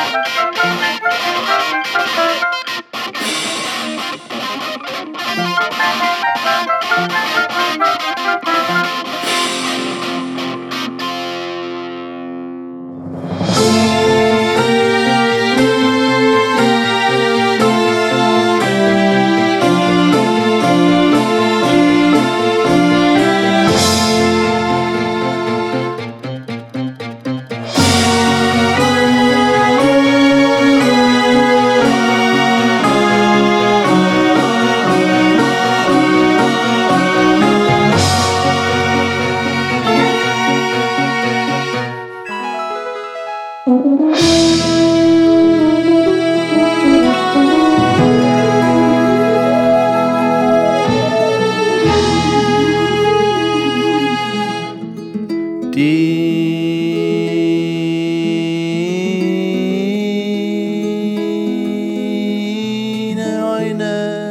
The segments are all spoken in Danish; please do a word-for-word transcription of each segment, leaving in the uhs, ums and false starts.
Dine øjne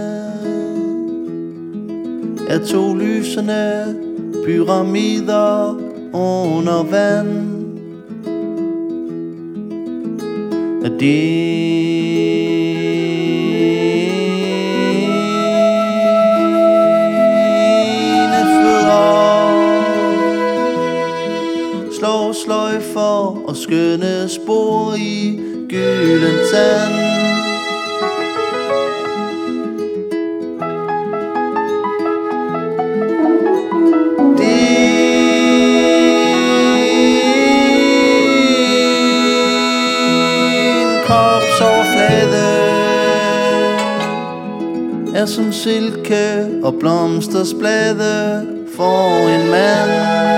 er to lysende pyramider under vand. Dine fødder slår sløjfer og skønne spor i gylden sand. Er som silke og blomsters blade for en mand.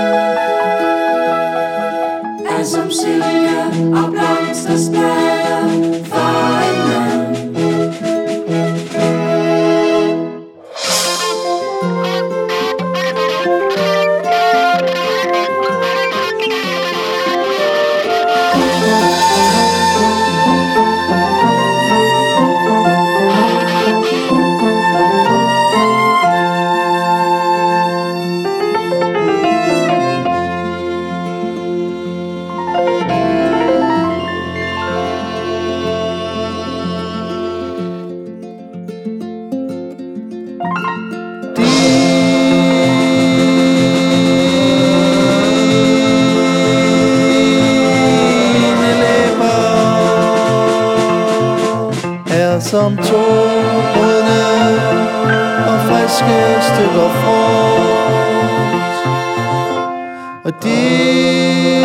Er som silke og blomsters blade for en mand. Som to brødne og friske stykker frugt. Og dit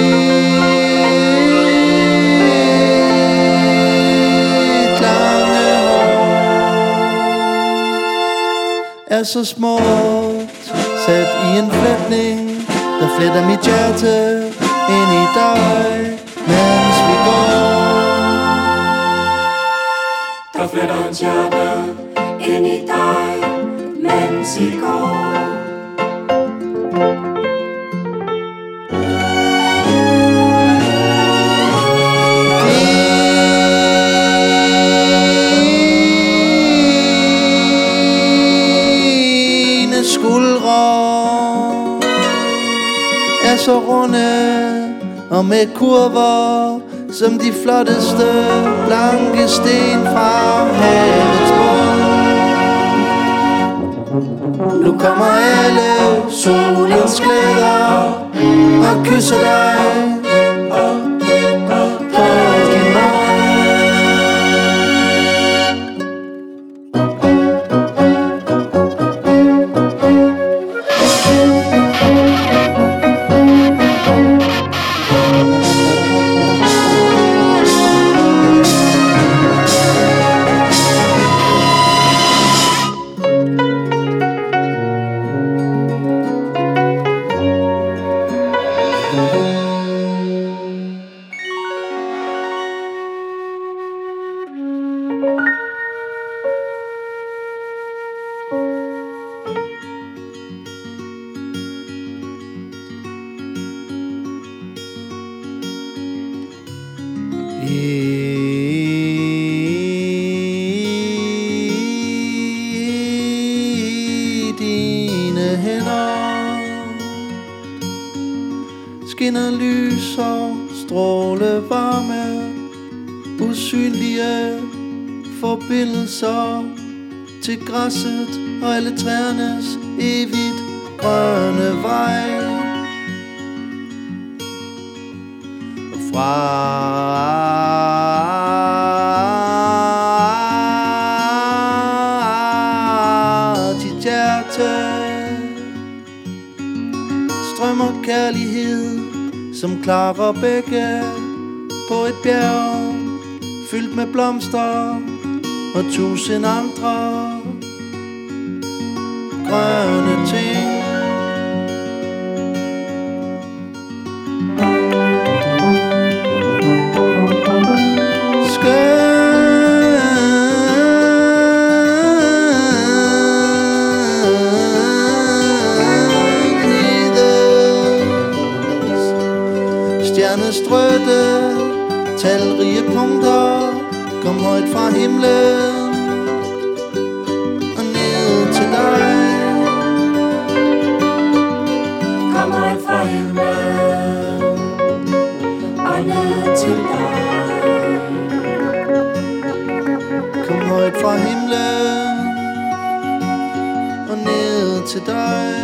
lange hår er så smukt, sat i en flætning, der fletter mit hjerte ind i dig, mens vi går. Der fletter hans hjerte ind i dig, mens I går. Dine skuldre er så runde og med kurver som de flotteste blanke sten fra havets bund. Nu kommer alle solens glæder og kysser dig på din mund. I dine hænder skinner lys og stråle varme usynlige forbindelser til græsset og alle træernes evigt grønne vej. Og fra dit hjerte strømmer kærlighed som klare bække på et bjerg fyldt med blomster og tusind andre grønne ting. Stjernestrøtte, talrige punkter kom højt fra himlen og ned til dig. Kom højt fra himlen og ned til dig. Kom højt fra himlen og ned til dig.